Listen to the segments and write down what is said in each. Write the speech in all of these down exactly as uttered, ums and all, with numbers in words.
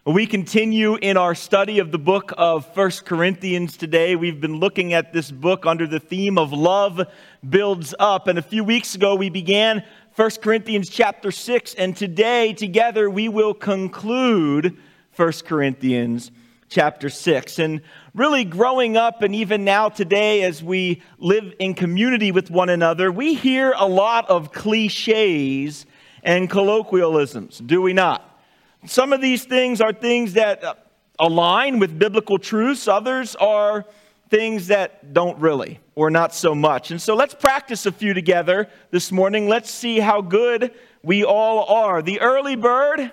We continue in our study of the book of First Corinthians today. We've been looking at this book under the theme of love builds up. And a few weeks ago, we began First Corinthians chapter six. And today, together, we will conclude First Corinthians chapter six. And really growing up, and even now today, as we live in community with one another, we hear a lot of cliches and colloquialisms, do we not? Some of these things are things that align with biblical truths. Others are things that don't really, or not so much. And so let's practice a few together this morning. Let's see how good we all are. The early bird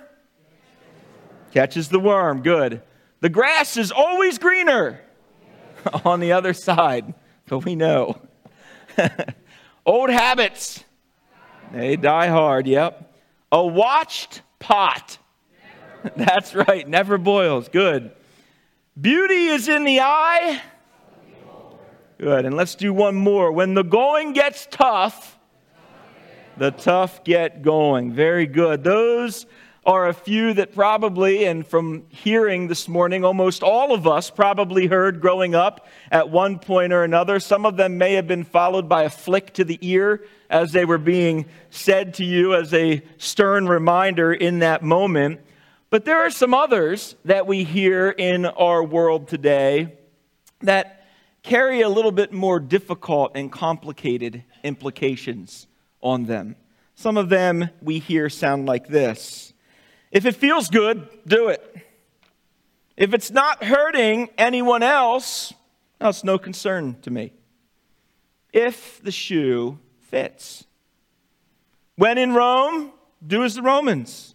catches the worm. Good. The grass is always greener on the other side, but we know. Old habits, they die hard. Yep. A watched pot. That's right, never boils. Good. Beauty is in the eye. Good, and let's do one more. When the going gets tough, the tough get going. Very good. Those are a few that probably, and from hearing this morning, almost all of us probably heard growing up at one point or another. Some of them may have been followed by a flick to the ear as they were being said to you as a stern reminder in that moment. But there are some others that we hear in our world today that carry a little bit more difficult and complicated implications on them. Some of them we hear sound like this. If it feels good, do it. If it's not hurting anyone else, well, it's no concern to me. If the shoe fits. When in Rome, do as the Romans.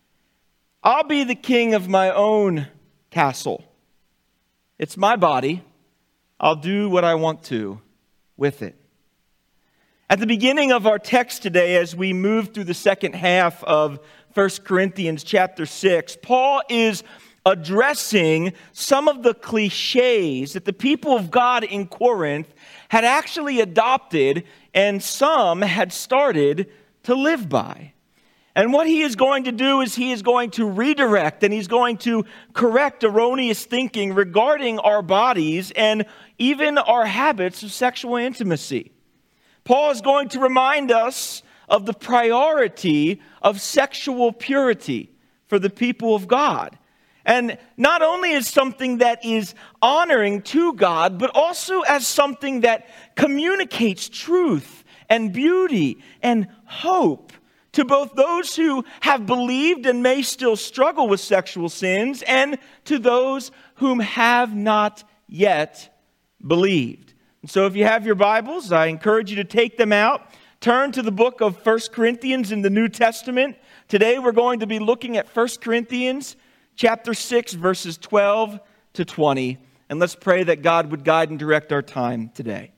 I'll be the king of my own castle. It's my body. I'll do what I want to with it. At the beginning of our text today, as we move through the second half of First Corinthians chapter six, Paul is addressing some of the cliches that the people of God in Corinth had actually adopted and some had started to live by. And what he is going to do is he is going to redirect and he's going to correct erroneous thinking regarding our bodies and even our habits of sexual intimacy. Paul is going to remind us of the priority of sexual purity for the people of God. And not only as something that is honoring to God, but also as something that communicates truth and beauty and hope to both those who have believed and may still struggle with sexual sins, and to those whom have not yet believed. And so if you have your Bibles, I encourage you to take them out. Turn to the book of First Corinthians in the New Testament. Today we're going to be looking at First Corinthians chapter six, verses twelve to twenty. And let's pray that God would guide and direct our time today.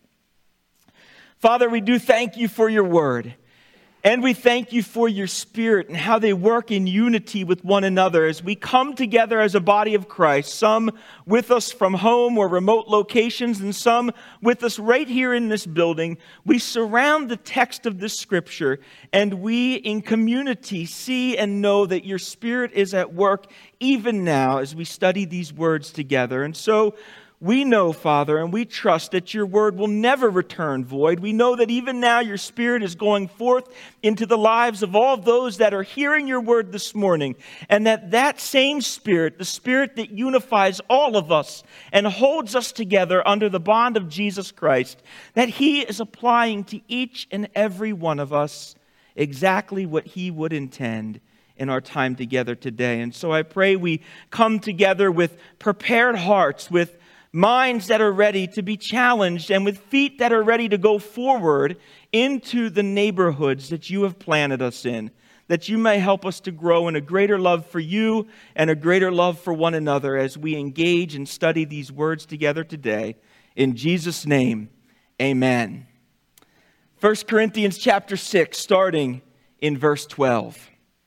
Father, we do thank you for your word. And we thank you for your Spirit and how they work in unity with one another as we come together as a body of Christ, some with us from home or remote locations and some with us right here in this building. We surround the text of this scripture and we in community see and know that your Spirit is at work even now as we study these words together. And so we know, Father, and we trust that your word will never return void. We know that even now your Spirit is going forth into the lives of all those that are hearing your word this morning. And that that same Spirit, the Spirit that unifies all of us and holds us together under the bond of Jesus Christ, that he is applying to each and every one of us exactly what he would intend in our time together today. And so I pray we come together with prepared hearts, with minds that are ready to be challenged and with feet that are ready to go forward into the neighborhoods that you have planted us in, that you may help us to grow in a greater love for you and a greater love for one another as we engage and study these words together today. In Jesus' name, amen. First Corinthians chapter six, starting in verse twelve.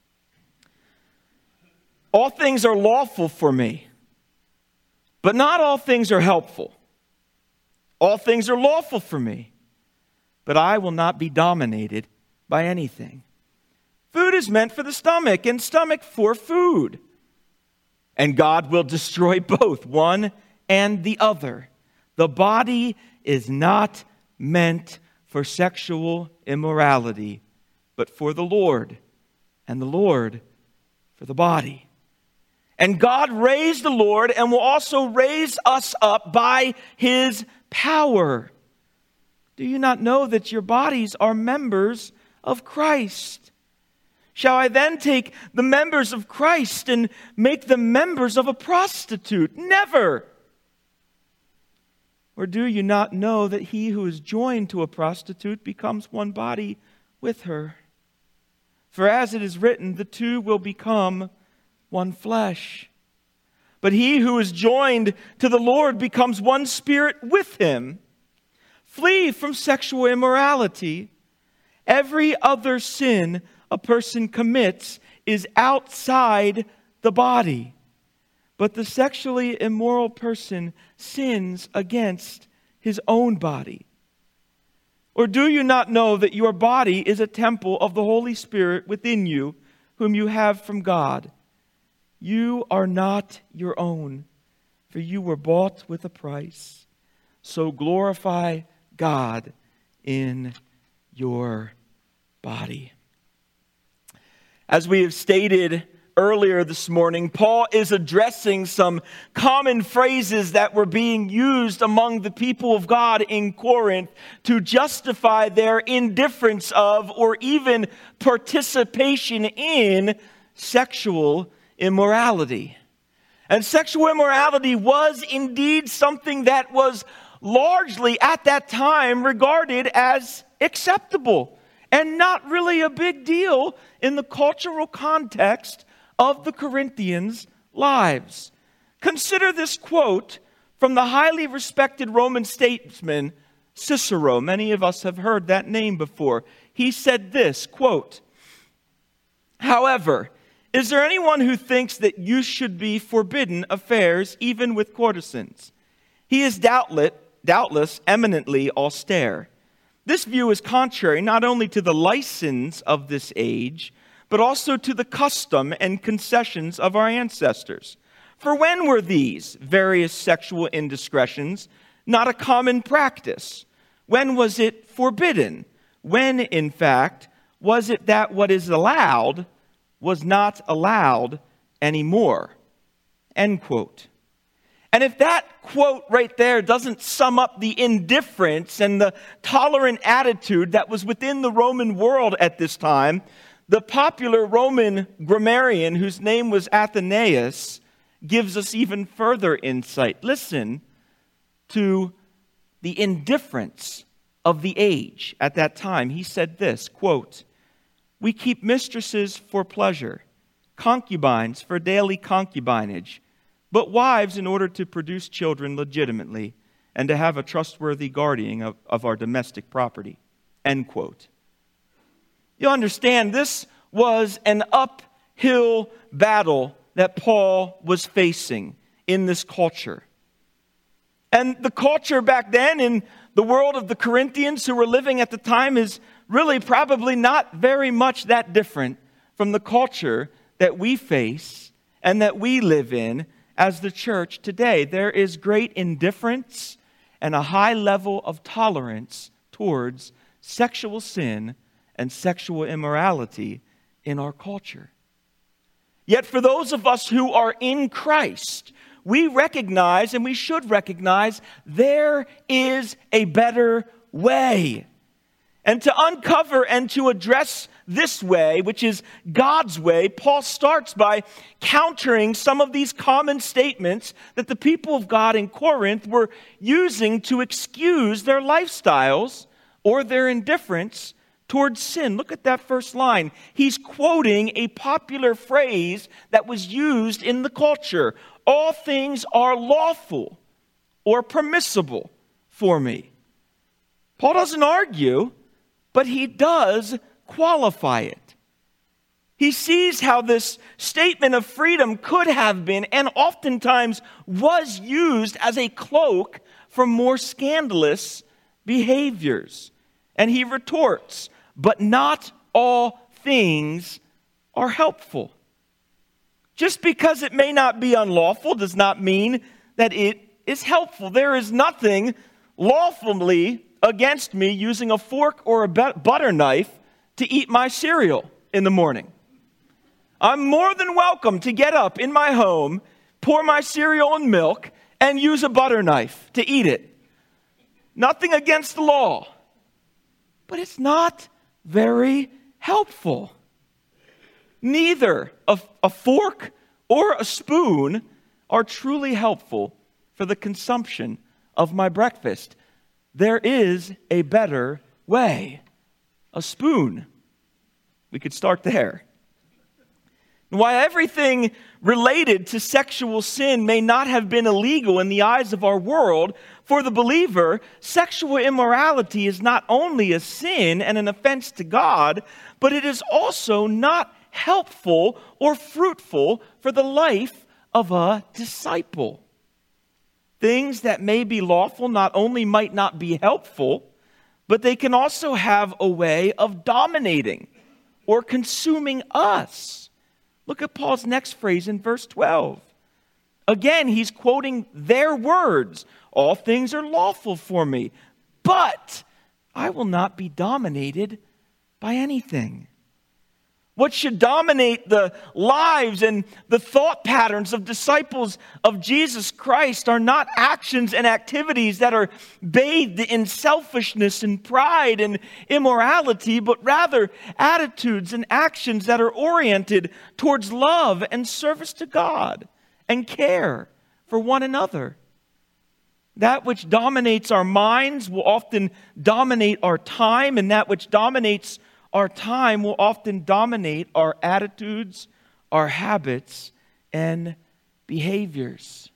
All things are lawful for me, but not all things are helpful. All things are lawful for me, but I will not be dominated by anything. Food is meant for the stomach, and stomach for food. and God will destroy both, one and the other. The body is not meant for sexual immorality, but for the Lord, and the Lord for the body. And God raised the Lord and will also raise us up by His power. Do you not know that your bodies are members of Christ? Shall I then take the members of Christ and make them members of a prostitute? Never! Or do you not know that he who is joined to a prostitute becomes one body with her? For as it is written, the two will become one flesh. But he who is joined to the Lord becomes one spirit with Him. Flee from sexual immorality. Every other sin a person commits is outside the body, but the sexually immoral person sins against his own body. Or do you not know that your body is a temple of the Holy Spirit within you, whom you have from God? You are not your own, for you were bought with a price. So glorify God in your body. As we have stated earlier this morning, Paul is addressing some common phrases that were being used among the people of God in Corinth to justify their indifference of or even participation in sexual immorality. And sexual immorality was indeed something that was largely at that time regarded as acceptable and not really a big deal in the cultural context of the Corinthians' lives. Consider this quote from the highly respected Roman statesman Cicero. Many of us have heard that name before. He said this, quote, "However, is there anyone who thinks that you should be forbidden affairs even with courtesans? He is doubtless, doubtless eminently austere. This view is contrary not only to the license of this age, but also to the custom and concessions of our ancestors. For when were these various sexual indiscretions not a common practice? When was it forbidden? When, in fact, was it that what is allowed was not allowed anymore?" End quote. And if that quote right there doesn't sum up the indifference and the tolerant attitude that was within the Roman world at this time, the popular Roman grammarian, whose name was Athenaeus, gives us even further insight. Listen to the indifference of the age at that time. He said this, quote, "We keep mistresses for pleasure, concubines for daily concubinage, but wives in order to produce children legitimately and to have a trustworthy guardian of, of our domestic property." End quote. You understand, this was an uphill battle that Paul was facing in this culture. And the culture back then in the world of the Corinthians who were living at the time is really probably not very much that different from the culture that we face and that we live in as the church today. There is great indifference and a high level of tolerance towards sexual sin and sexual immorality in our culture. Yet for those of us who are in Christ, we recognize, and we should recognize, there is a better way. And to uncover and to address this way, which is God's way, Paul starts by countering some of these common statements that the people of God in Corinth were using to excuse their lifestyles or their indifference towards sin. Look at that first line. He's quoting a popular phrase that was used in the culture. All things are lawful or permissible for me. Paul doesn't argue, but he does qualify it. He sees how this statement of freedom could have been and oftentimes was used as a cloak for more scandalous behaviors. And he retorts, but not all things are helpful. Just because it may not be unlawful does not mean that it is helpful. There is nothing lawfully against me using a fork or a butter knife to eat my cereal in the morning. I'm more than welcome to get up in my home, pour my cereal in milk, and use a butter knife to eat it. Nothing against the law. But it's not very helpful. Neither a, a fork or a spoon are truly helpful for the consumption of my breakfast. There is a better way. A spoon. We could start there. Why everything related to sexual sin may not have been illegal in the eyes of our world, for the believer, sexual immorality is not only a sin and an offense to God, but it is also not helpful or fruitful for the life of a disciple. Things that may be lawful not only might not be helpful, but they can also have a way of dominating or consuming us. Look at Paul's next phrase in verse twelve. Again, he's quoting their words. All things are lawful for me, but I will not be dominated by anything. What should dominate the lives and the thought patterns of disciples of Jesus Christ are not actions and activities that are bathed in selfishness and pride and immorality, but rather attitudes and actions that are oriented towards love and service to God and care for one another. That which dominates our minds will often dominate our time, and that which dominates our time will often dominate our attitudes, our habits, and behaviors.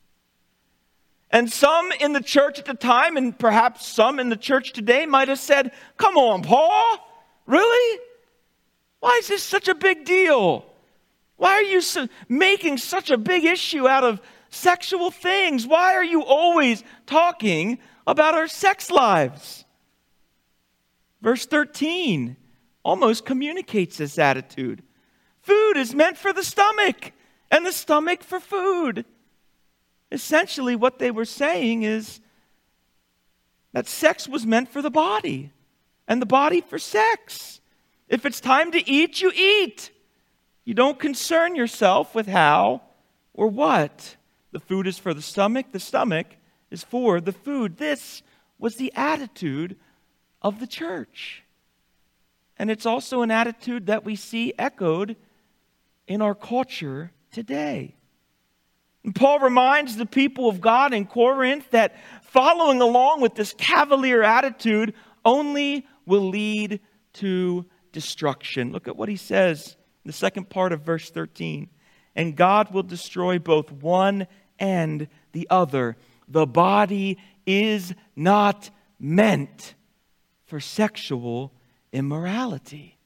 And some in the church at the time, and perhaps some in the church today, might have said, "Come on, Paul, really? Why is this such a big deal? Why are you so, making such a big issue out of sexual things? Why are you always talking about our sex lives?" Verse thirteen almost communicates this attitude. Food is meant for the stomach, and the stomach for food. Essentially, what they were saying is that sex was meant for the body, and the body for sex. If it's time to eat, you eat. You don't concern yourself with how or what. The food is for the stomach, the stomach is for the food. This was the attitude of the church. And it's also an attitude that we see echoed in our culture today. And Paul reminds the people of God in Corinth that following along with this cavalier attitude only will lead to destruction. Look at what he says in the second part of verse thirteen. And God will destroy both one and the other. The body is not meant for sexual immorality,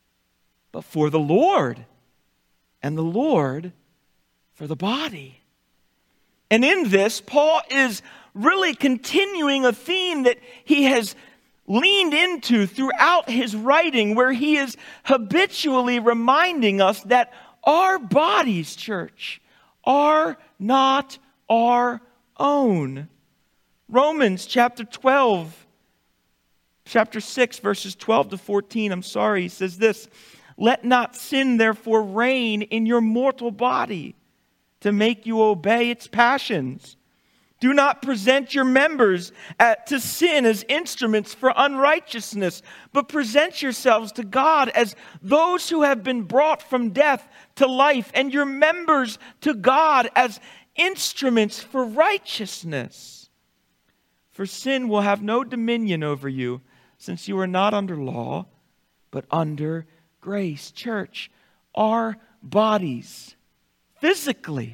but for the Lord, and the Lord for the body. And in this, Paul is really continuing a theme that he has leaned into throughout his writing, where he is habitually reminding us that our bodies, church, are not our own. Romans chapter twelve, chapter six, verses twelve to fourteen, I'm sorry, he says this: "Let not sin therefore reign in your mortal body to make you obey its passions. Do not present your members at, to sin as instruments for unrighteousness, but present yourselves to God as those who have been brought from death to life, and your members to God as instruments for righteousness. For sin will have no dominion over you, since you are not under law, but under grace." Church, our bodies, physically,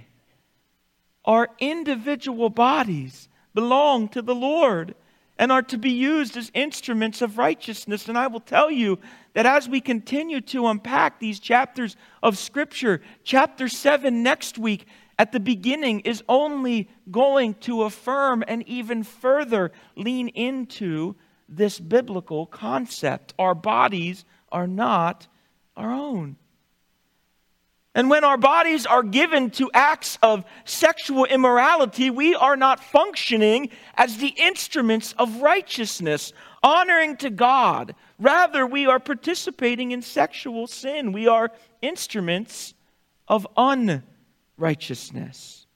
our individual bodies belong to the Lord and are to be used as instruments of righteousness. And I will tell you that as we continue to unpack these chapters of Scripture, chapter seven next week at the beginning is only going to affirm and even further lean into this biblical concept. Our bodies are not our own. And when our bodies are given to acts of sexual immorality, we are not functioning as the instruments of righteousness, honoring to God. Rather, we are participating in sexual sin. We are instruments of unrighteousness.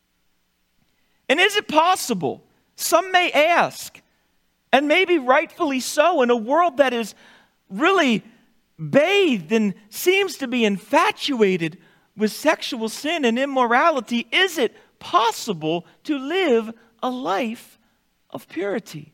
And is it possible, some may ask, and maybe rightfully so, in a world that is really bathed and seems to be infatuated with sexual sin and immorality, is it possible to live a life of purity,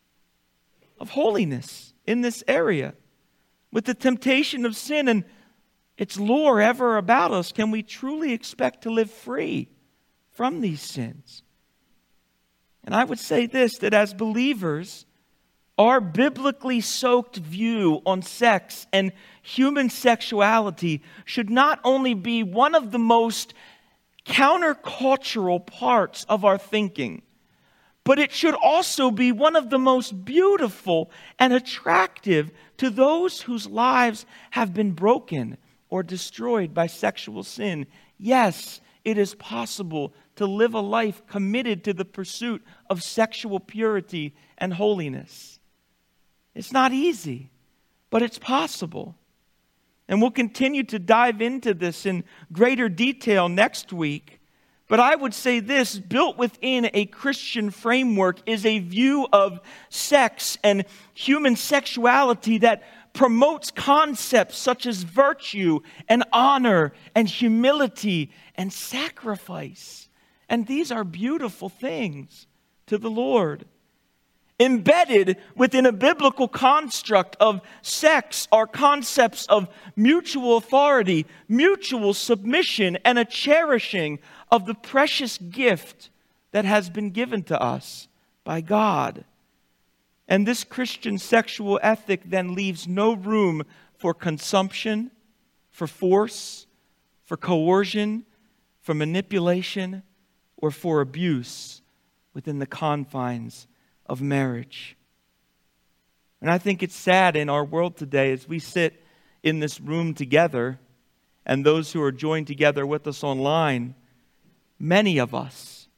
of holiness in this area? With the temptation of sin and its lure ever about us, can we truly expect to live free from these sins? And I would say this, that as believers, our biblically soaked view on sex and human sexuality should not only be one of the most countercultural parts of our thinking, but it should also be one of the most beautiful and attractive to those whose lives have been broken or destroyed by sexual sin. Yes, it is possible to live a life committed to the pursuit of sexual purity and holiness. It's not easy, but it's possible. And we'll continue to dive into this in greater detail next week. But I would say this, built within a Christian framework is a view of sex and human sexuality that promotes concepts such as virtue and honor and humility and sacrifice. And these are beautiful things to the Lord. Embedded within a biblical construct of sex are concepts of mutual authority, mutual submission, and a cherishing of the precious gift that has been given to us by God. And this Christian sexual ethic then leaves no room for consumption, for force, for coercion, for manipulation, or for abuse within the confines of marriage. And I think it's sad in our world today as we sit in this room together and those who are joined together with us online, many of us,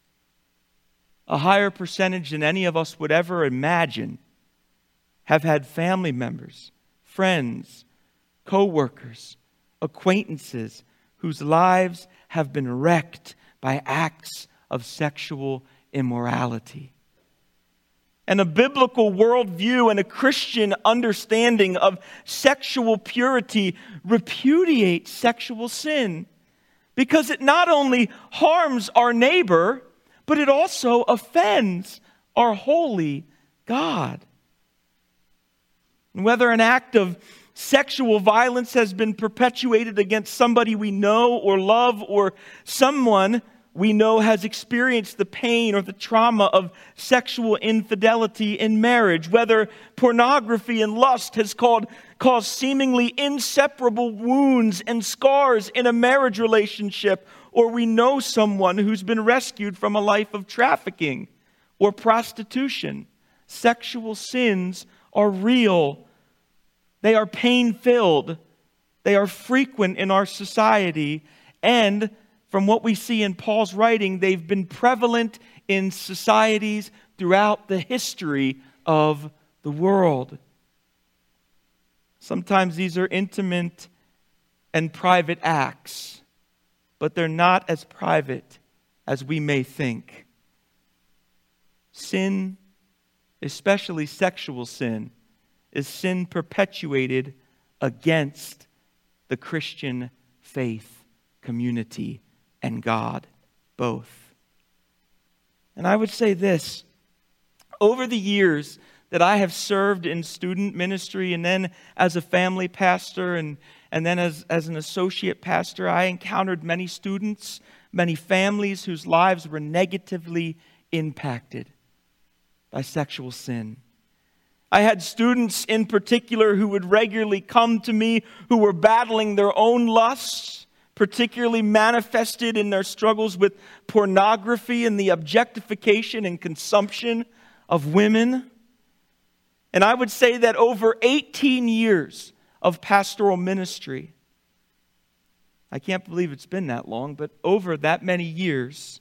a higher percentage than any of us would ever imagine, have had family members, friends, co-workers, acquaintances whose lives have been wrecked by acts of sexual immorality. And a biblical worldview and a Christian understanding of sexual purity repudiates sexual sin because it not only harms our neighbor, but it also offends our holy God. And whether an act of sexual violence has been perpetuated against somebody we know or love, or someone we know has experienced the pain or the trauma of sexual infidelity in marriage, whether pornography and lust has called, caused seemingly inseparable wounds and scars in a marriage relationship, or we know someone who's been rescued from a life of trafficking or prostitution. Sexual sins are real. They are pain-filled. They are frequent in our society, and from what we see in Paul's writing, they've been prevalent in societies throughout the history of the world. Sometimes these are intimate and private acts, but they're not as private as we may think. Sin, especially sexual sin, is sin perpetuated against the Christian faith community and God, both. And I would say this, over the years that I have served in student ministry and then as a family pastor and, and then as, as an associate pastor, I encountered many students, many families whose lives were negatively impacted by sexual sin. I had students in particular who would regularly come to me who were battling their own lusts, particularly manifested in their struggles with pornography and the objectification and consumption of women. And I would say that over eighteen years of pastoral ministry, I can't believe it's been that long, but over that many years,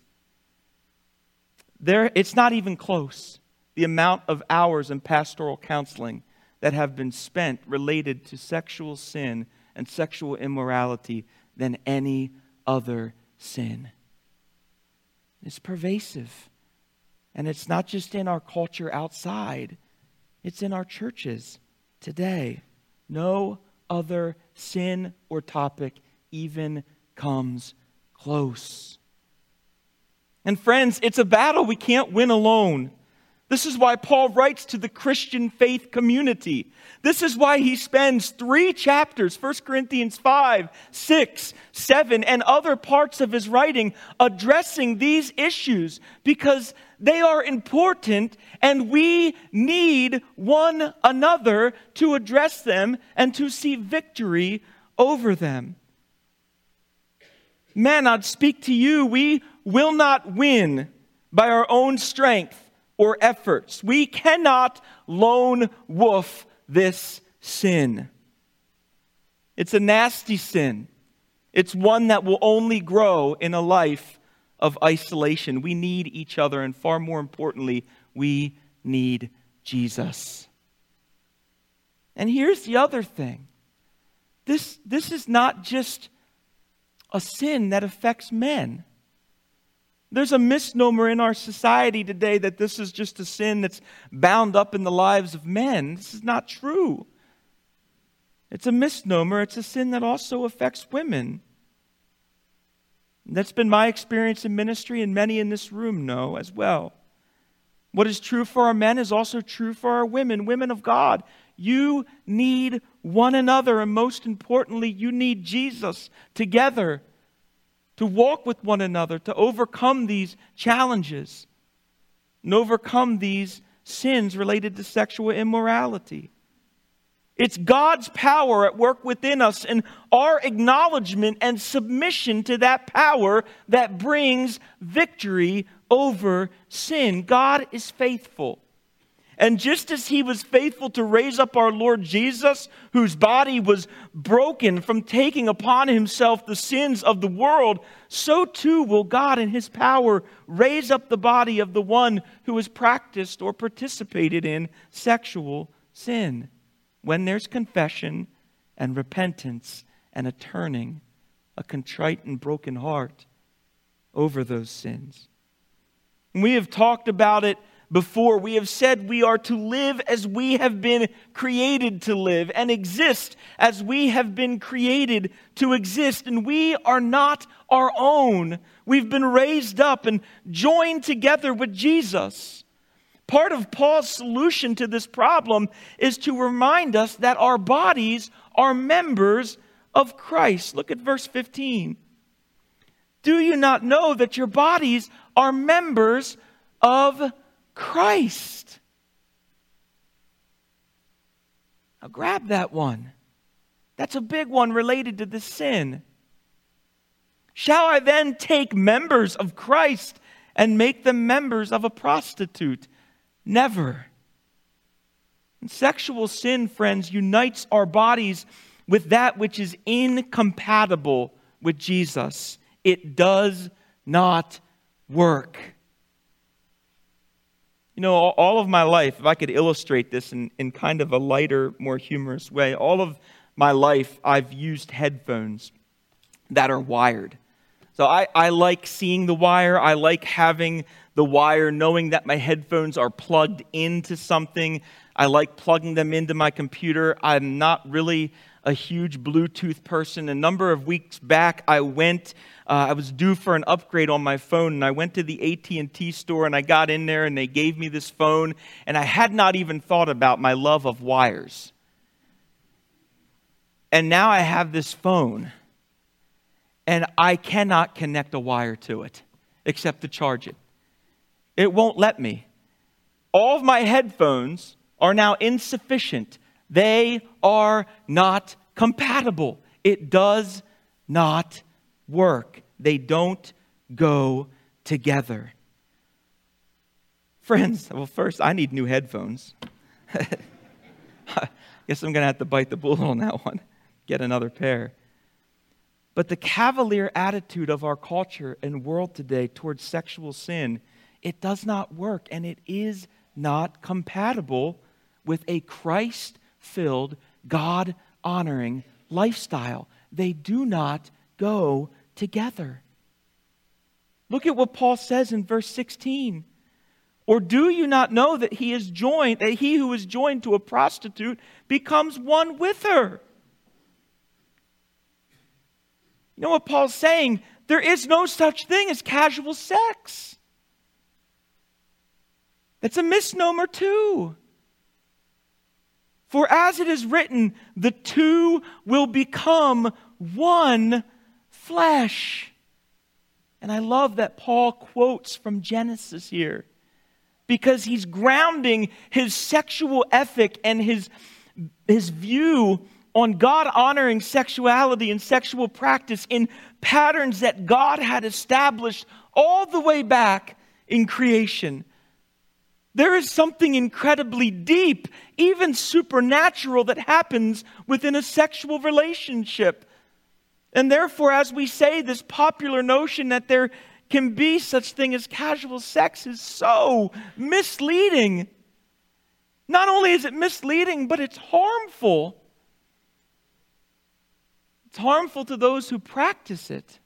there it's not even close, the amount of hours in pastoral counseling that have been spent related to sexual sin and sexual immorality than any other sin. It's pervasive. And it's not just in our culture outside. It's in our churches today. No other sin or topic even comes close. And friends, it's a battle we can't win alone. This is why Paul writes to the Christian faith community. This is why he spends three chapters, First Corinthians five, six, seven, and other parts of his writing addressing these issues, because they are important and we need one another to address them and to see victory over them. Men, I'd speak to you, we will not win by our own strength or efforts. We cannot lone wolf this sin. It's a nasty sin. It's one that will only grow in a life of isolation. We need each other, and far more importantly, we need Jesus. And here's the other thing. This, this is not just a sin that affects men. There's a misnomer in our society today that this is just a sin that's bound up in the lives of men. This is not true. It's a misnomer. It's a sin that also affects women. That's been my experience in ministry, and many in this room know as well. What is true for our men is also true for our women, women of God. You need one another, and most importantly, you need Jesus together to walk with one another, to overcome these challenges and overcome these sins related to sexual immorality. It's God's power at work within us and our acknowledgement and submission to that power that brings victory over sin. God is faithful. And just as He was faithful to raise up our Lord Jesus, whose body was broken from taking upon Himself the sins of the world, so too will God in His power raise up the body of the one who has practiced or participated in sexual sin, when there's confession and repentance and a turning, a contrite and broken heart over those sins. And we have talked about it before. We have said we are to live as we have been created to live and exist as we have been created to exist. And we are not our own. We've been raised up and joined together with Jesus. Part of Paul's solution to this problem is to remind us that our bodies are members of Christ. Look at verse fifteen. Do you not know that your bodies are members of Christ? Now grab that one. That's a big one related to this sin. Shall I then take members of Christ and make them members of a prostitute? Never. And sexual sin, friends, unites our bodies with that which is incompatible with Jesus. It does not work. You know, all of my life, if I could illustrate this in, in kind of a lighter, more humorous way, all of my life I've used headphones that are wired. So I, I like seeing the wire. I like having the wire, knowing that my headphones are plugged into something. I like plugging them into my computer. I'm not really a huge Bluetooth person. A number of weeks back, I went, uh, I was due for an upgrade on my phone, and I went to the A T and T store, and I got in there, and they gave me this phone, and I had not even thought about my love of wires. And now I have this phone, and I cannot connect a wire to it, except to charge it. It won't let me. All of my headphones are now insufficient. They are not compatible. It does not work. They don't go together. Friends, well, first, I need new headphones. I guess I'm going to have to bite the bullet on that one. Get another pair. But the cavalier attitude of our culture and world today towards sexual sin, it does not work, and it is not compatible with a Christ-filled, God-honoring lifestyle. They do not go together. Look at what Paul says in verse sixteen. Or do you not know that he is joined, that he who is joined to a prostitute becomes one with her? You know what Paul's saying? There is no such thing as casual sex. That's a misnomer too. For as it is written, the two will become one flesh. And I love that Paul quotes from Genesis here, because he's grounding his sexual ethic and his, his view on God-honoring sexuality and sexual practice in patterns that God had established all the way back in creation. There is something incredibly deep, even supernatural, that happens within a sexual relationship. And therefore, as we say, this popular notion that there can be such thing as casual sex is so misleading. Not only is it misleading, but it's harmful. It's harmful to those who practice it.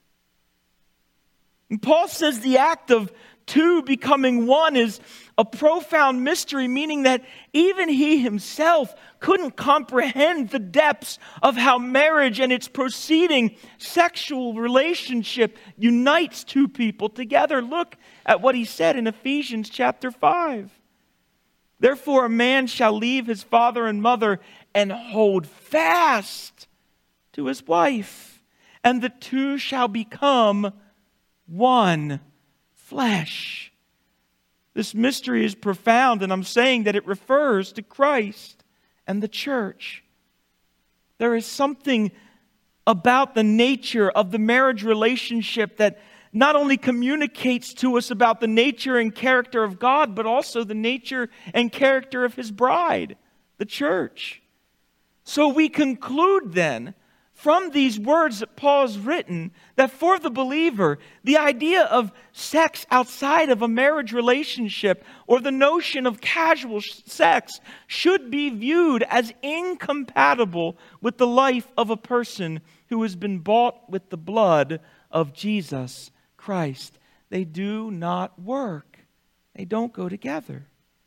And Paul says the act of two becoming one is a profound mystery, meaning that even he himself couldn't comprehend the depths of how marriage and its proceeding sexual relationship unites two people together. Look at what he said in Ephesians chapter five. Therefore a man shall leave his father and mother and hold fast to his wife, and the two shall become one flesh. This mystery is profound, and I'm saying that it refers to Christ and the church. There is something about the nature of the marriage relationship that not only communicates to us about the nature and character of God, but also the nature and character of His bride, the church. So we conclude then, from these words that Paul has written, that for the believer, the idea of sex outside of a marriage relationship or the notion of casual sex should be viewed as incompatible with the life of a person who has been bought with the blood of Jesus Christ. They do not work. They don't go together.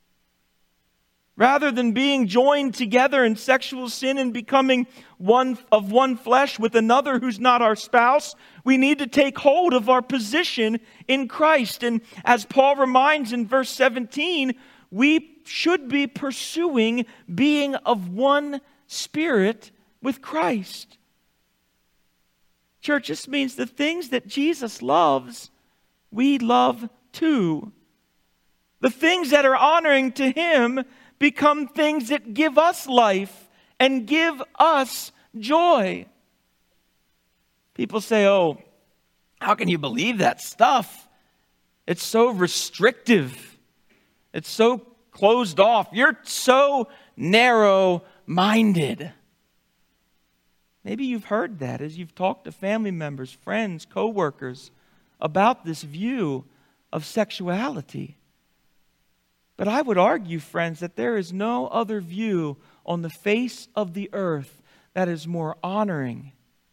Rather than being joined together in sexual sin and becoming one of one flesh with another who's not our spouse, we need to take hold of our position in Christ. And as Paul reminds in verse seventeen, we should be pursuing being of one spirit with Christ. Church, this means the things that Jesus loves, we love too. The things that are honoring to Him become things that give us life and give us joy. People say, oh, how can you believe that stuff? It's so restrictive. It's so closed off. You're so narrow-minded. Maybe you've heard that as you've talked to family members, friends, co-workers about this view of sexuality. But I would argue, friends, that there is no other view on the face of the earth that is more honoring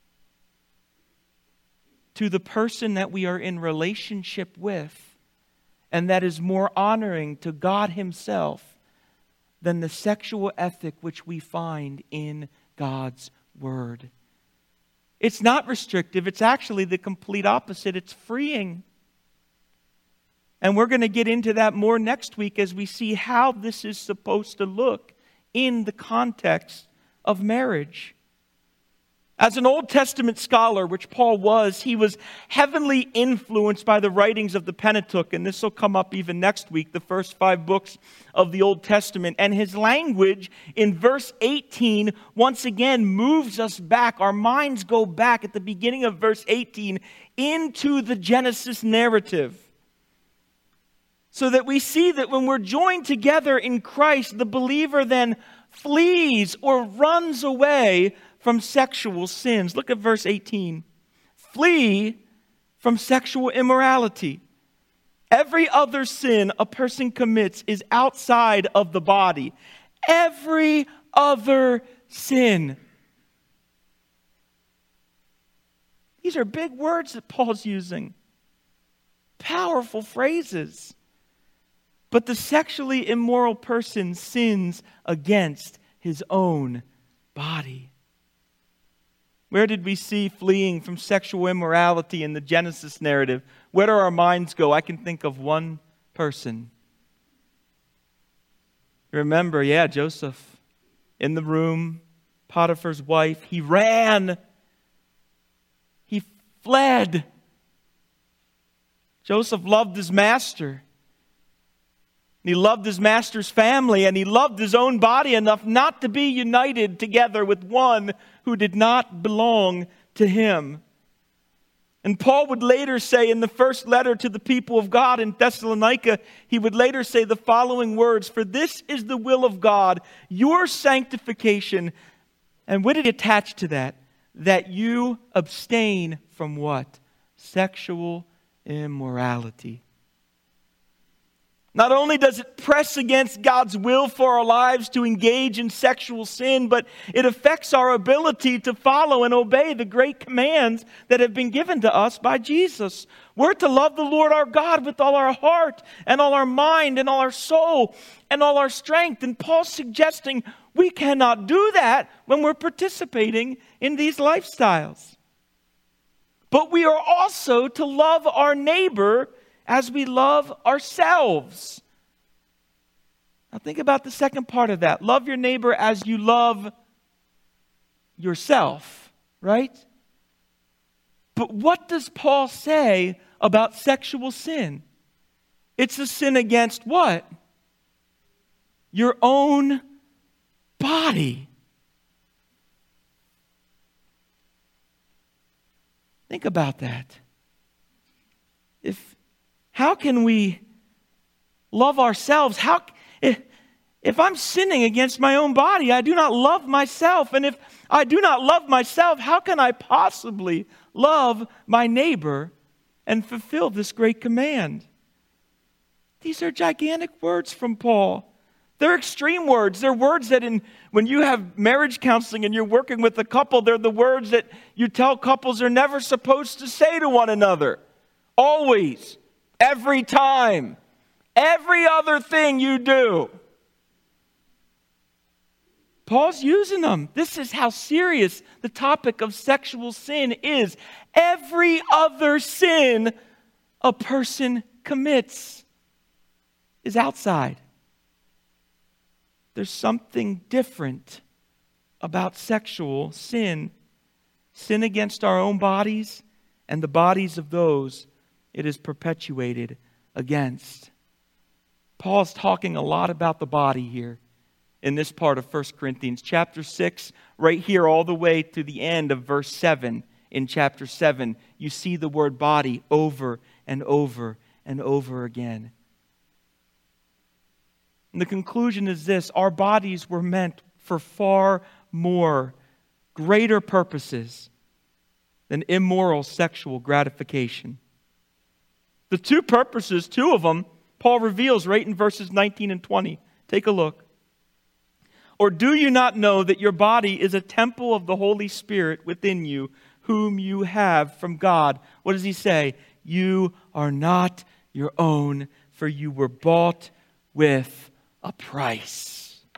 to the person that we are in relationship with, and that is more honoring to God Himself than the sexual ethic which we find in God's Word. It's not restrictive. It's actually the complete opposite. It's freeing. And we're going to get into that more next week as we see how this is supposed to look in the context of marriage. As an Old Testament scholar, which Paul was, he was heavily influenced by the writings of the Pentateuch, and this will come up even next week, the first five books of the Old Testament. And his language in verse eighteen once again moves us back. Our minds go back at the beginning of verse eighteen into the Genesis narrative. So that we see that when we're joined together in Christ, the believer then flees or runs away from sexual sins. Look at verse eighteen. flee from sexual immorality. Every other sin a person commits is outside of the body. Every other sin. These are big words that Paul's using. Powerful phrases. But the sexually immoral person sins against his own body. Where did we see fleeing from sexual immorality in the Genesis narrative? Where do our minds go? I can think of one person. Remember, yeah, Joseph in the room, Potiphar's wife, he ran. He fled. Joseph loved his master. He loved his master's family, and he loved his own body enough not to be united together with one who did not belong to him. And Paul would later say in the first letter to the people of God in Thessalonica, he would later say the following words, "For this is the will of God, your sanctification." And what did he attach to that? That you abstain from what? Sexual immorality. Not only does it press against God's will for our lives to engage in sexual sin, but it affects our ability to follow and obey the great commands that have been given to us by Jesus. We're to love the Lord our God with all our heart and all our mind and all our soul and all our strength. And Paul's suggesting we cannot do that when we're participating in these lifestyles. But we are also to love our neighbor as we love ourselves. Now think about the second part of that. Love your neighbor as you love yourself, right? But what does Paul say about sexual sin? It's a sin against what? Your own body. Think about that. If How can we love ourselves? How, if, if I'm sinning against my own body, I do not love myself. And if I do not love myself, how can I possibly love my neighbor and fulfill this great command? These are gigantic words from Paul. They're extreme words. They're words that in, when you have marriage counseling and you're working with a couple, they're the words that you tell couples are never supposed to say to one another. Always. Every time. Every other thing you do. Paul's using them. This is how serious the topic of sexual sin is. Every other sin a person commits is outside. There's something different about sexual sin. Sin against our own bodies and the bodies of those it is perpetuated against. Paul's talking a lot about the body here in this part of First Corinthians. Chapter six, right here all the way to the end of verse seven. In chapter seven, you see the word body over and over and over again. And the conclusion is this: our bodies were meant for far more, greater purposes than immoral sexual gratification. The two purposes, two of them, Paul reveals right in verses nineteen and twenty. Take a look. Or do you not know that your body is a temple of the Holy Spirit within you, whom you have from God? What does he say? You are not your own, for you were bought with a price.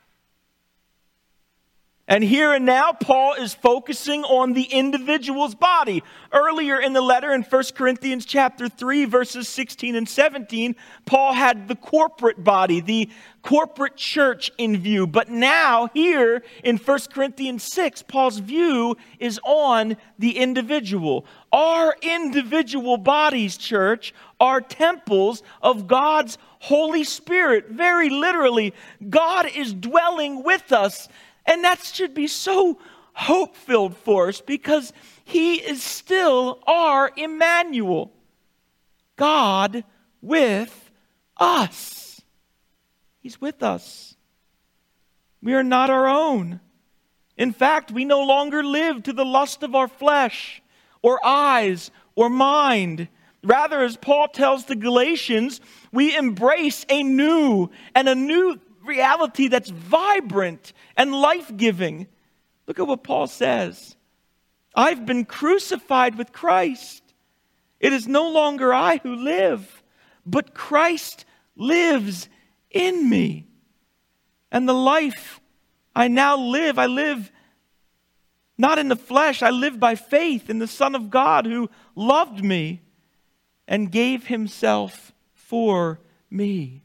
And here and now, Paul is focusing on the individual's body. Earlier in the letter in First Corinthians chapter three, verses sixteen and seventeen, Paul had the corporate body, the corporate church in view. But now, here in First Corinthians six, Paul's view is on the individual. Our individual bodies, church, are temples of God's Holy Spirit. Very literally, God is dwelling with us. And that should be so hope-filled for us because He is still our Emmanuel. God with us. He's with us. We are not our own. In fact, we no longer live to the lust of our flesh or eyes or mind. Rather, as Paul tells the Galatians, we embrace a new and a new reality that's vibrant and life-giving. Look at what Paul says. I've been crucified with Christ. It is no longer I who live, but Christ lives in me. And the life I now live, I live not in the flesh, I live by faith in the Son of God who loved me and gave himself for me.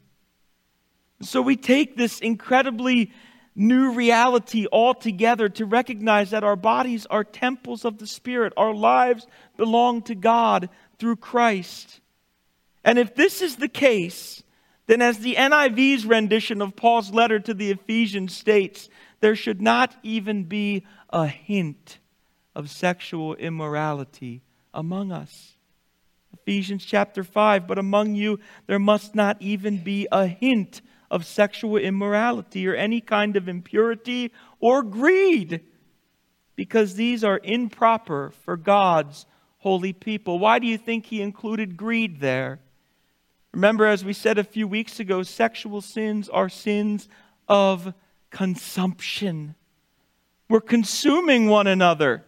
So we take this incredibly new reality altogether to recognize that our bodies are temples of the Spirit. Our lives belong to God through Christ. And if this is the case, then as the N I V's rendition of Paul's letter to the Ephesians states, there should not even be a hint of sexual immorality among us. Ephesians chapter five, but among you there must not even be a hint of sexual immorality or any kind of impurity or greed, because these are improper for God's holy people. Why do you think he included greed there? Remember, as we said a few weeks ago, sexual sins are sins of consumption. We're consuming one another.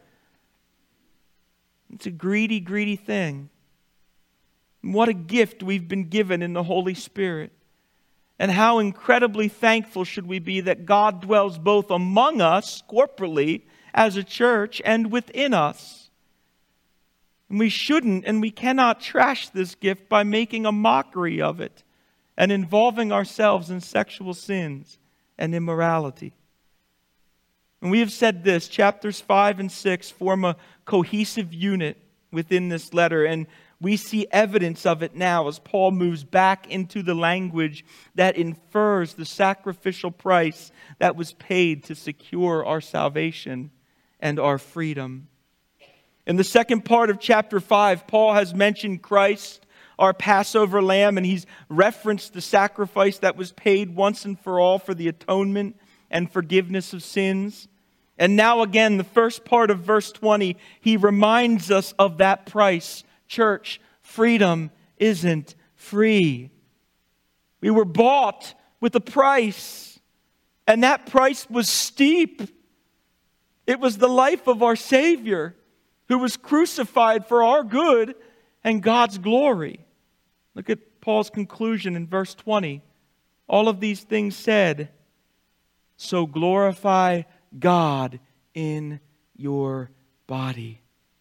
It's a greedy, greedy thing. And what a gift we've been given in the Holy Spirit. And how incredibly thankful should we be that God dwells both among us corporately as a church and within us. And we shouldn't and we cannot trash this gift by making a mockery of it and involving ourselves in sexual sins and immorality. And we have said this, chapters five and six form a cohesive unit within this letter, and we see evidence of it now as Paul moves back into the language that infers the sacrificial price that was paid to secure our salvation and our freedom. In the second part of chapter five, Paul has mentioned Christ, our Passover lamb, and he's referenced the sacrifice that was paid once and for all for the atonement and forgiveness of sins. And now again, the first part of verse twenty, he reminds us of that price. Church, freedom isn't free. We were bought with a price, and that price was steep. It was the life of our Savior, who was crucified for our good and God's glory. Look at Paul's conclusion in verse twenty. All of these things said, so glorify God in your body.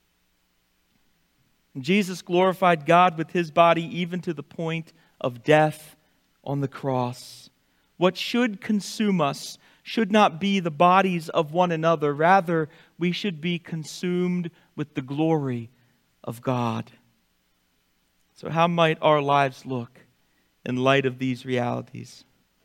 Jesus glorified God with his body even to the point of death on the cross. What should consume us should not be the bodies of one another. Rather, we should be consumed with the glory of God. So how might our lives look in light of these realities?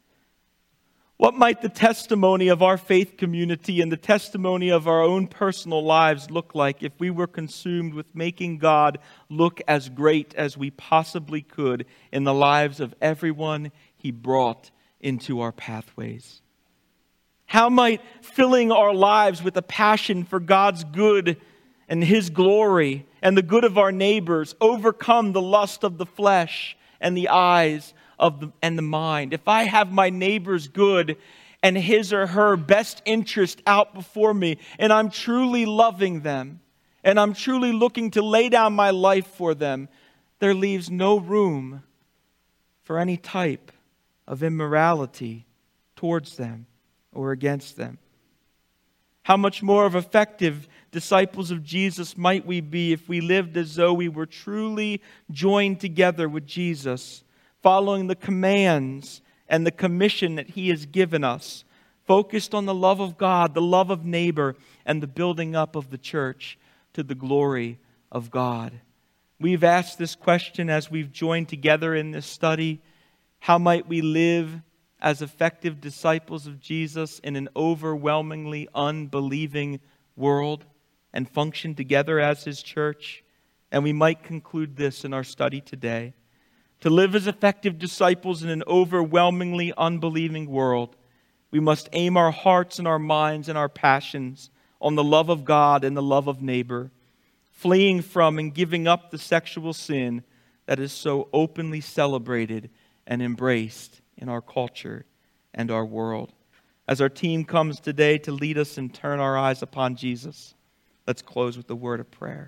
What might the testimony of our faith community and the testimony of our own personal lives look like if we were consumed with making God look as great as we possibly could in the lives of everyone he brought into our pathways? How might filling our lives with a passion for God's good and his glory and the good of our neighbors overcome the lust of the flesh and the eyes of the, and the mind? If I have my neighbor's good and his or her best interest out before me, and I'm truly loving them, and I'm truly looking to lay down my life for them, there leaves no room for any type of immorality towards them or against them. How much more of effective disciples of Jesus might we be if we lived as though we were truly joined together with Jesus, following the commands and the commission that he has given us, focused on the love of God, the love of neighbor, and the building up of the church to the glory of God. We've asked this question as we've joined together in this study. How might we live as effective disciples of Jesus in an overwhelmingly unbelieving world and function together as his church? And we might conclude this in our study today. To live as effective disciples in an overwhelmingly unbelieving world, we must aim our hearts and our minds and our passions on the love of God and the love of neighbor, fleeing from and giving up the sexual sin that is so openly celebrated and embraced in our culture and our world. As our team comes today to lead us and turn our eyes upon Jesus, let's close with a word of prayer.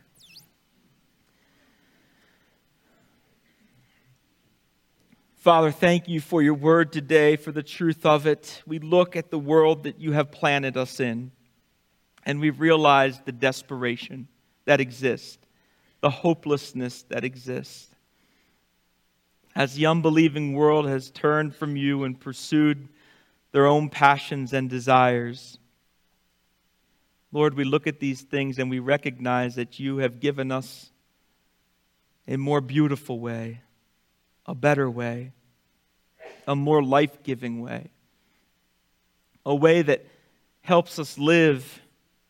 Father, thank you for your word today, for the truth of it. We look at the world that you have planted us in, and we realize the desperation that exists, the hopelessness that exists. As the unbelieving world has turned from you and pursued their own passions and desires, Lord, we look at these things and we recognize that you have given us a more beautiful way, a better way, a more life-giving way, a way that helps us live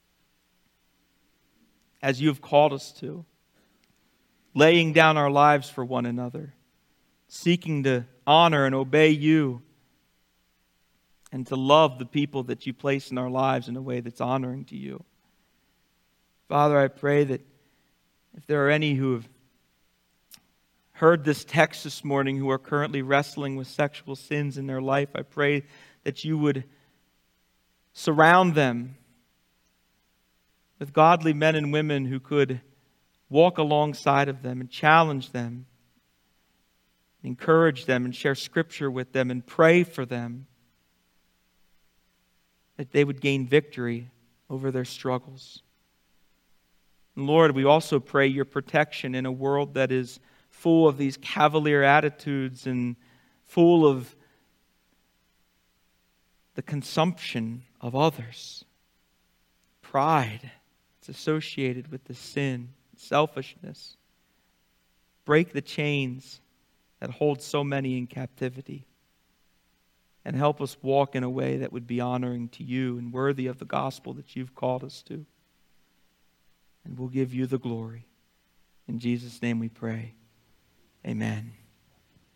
as you have called us to, laying down our lives for one another, seeking to honor and obey you, and to love the people that you place in our lives in a way that's honoring to you. Father, I pray that if there are any who have heard this text this morning who are currently wrestling with sexual sins in their life, I pray that you would surround them with godly men and women who could walk alongside of them and challenge them, encourage them and share scripture with them and pray for them, that they would gain victory over their struggles. And Lord, we also pray your protection in a world that is full of these cavalier attitudes and full of the consumption of others. Pride is associated with the sin, selfishness. Break the chains that hold so many in captivity. And help us walk in a way that would be honoring to you and worthy of the gospel that you've called us to. And we'll give you the glory. In Jesus' name we pray. Amen.